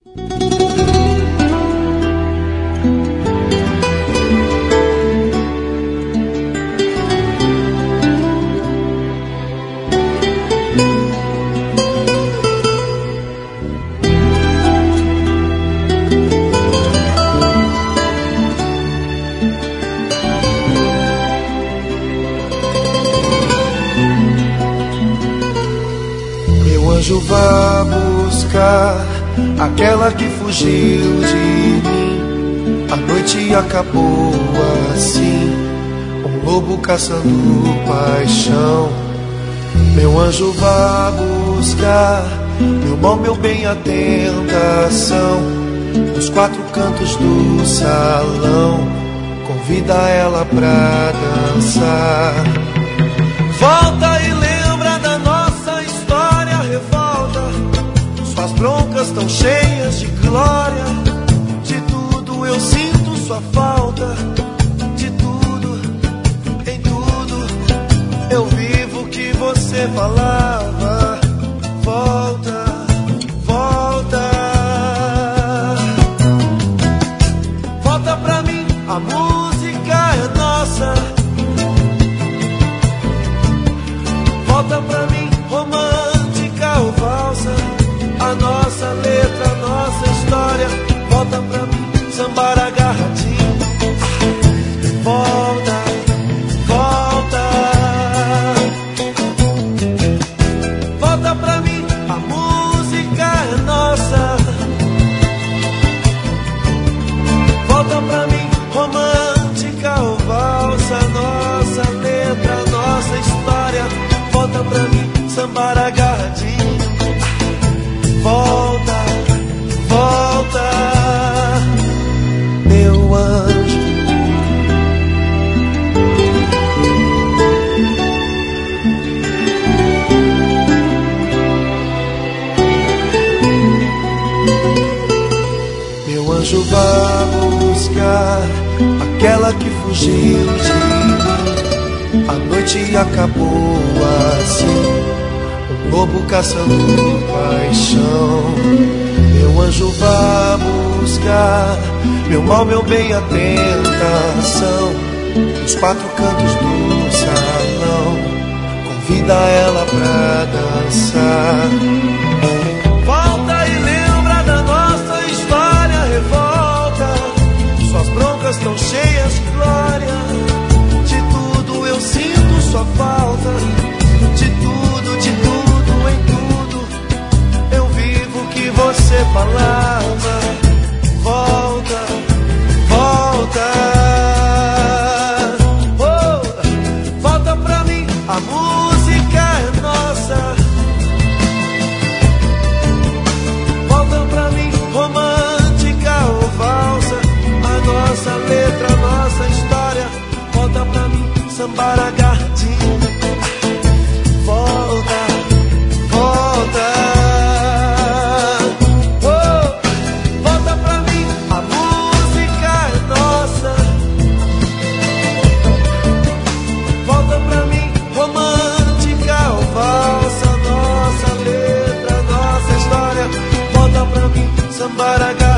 Anjo, vá buscar aquela que fugiu de mim. A noite acabou assim, um lobo caçando paixão. Meu anjo, vá buscar meu mal, meu bem, a tentação. Nos quatro cantos do salão, convida ela pra dançar. Volta e lembra da nossa história, revolta. Suas broncas tão cheias de glória. De tudo eu sinto sua falta. De tudo, em tudo eu vivo o que você falava. Volta, volta. Volta pra mim, a música é nossa. Volta pra mim, romântica ou valsa. A nossa letra, a nossa história. Volta pra mim, sambar agarradinho. Volta, volta. Volta pra mim, a música é nossa. Volta pra mim, romântica ou valsa. A nossa letra, a nossa história. Volta pra mim, sambar agarradinho. Volta, volta, meu anjo. Meu anjo, vá buscar aquela que fugiu de mim. A noite acabou assim, um lobo caçando paixão. Meu anjo, vá buscar meu mal, meu bem, a tentação. Nos quatro cantos do salão, convida ela pra dançar. Volta e lembra da nossa história, revolta. Suas broncas tão cheias de glória. De tudo eu sinto sua falta. De tudo, em tudo eu vivo o que você falava. Volta, volta. Oh, volta pra mim, a música é nossa. Volta pra mim, romântica ou valsa. A nossa letra, a nossa história. Volta pra mim, sambar agarradinho. Volta, volta. Oh, volta pra mim, a música é nossa. Volta pra mim, romântica ou valsa. Nossa letra, nossa história. Volta pra mim, sambar agarradinho.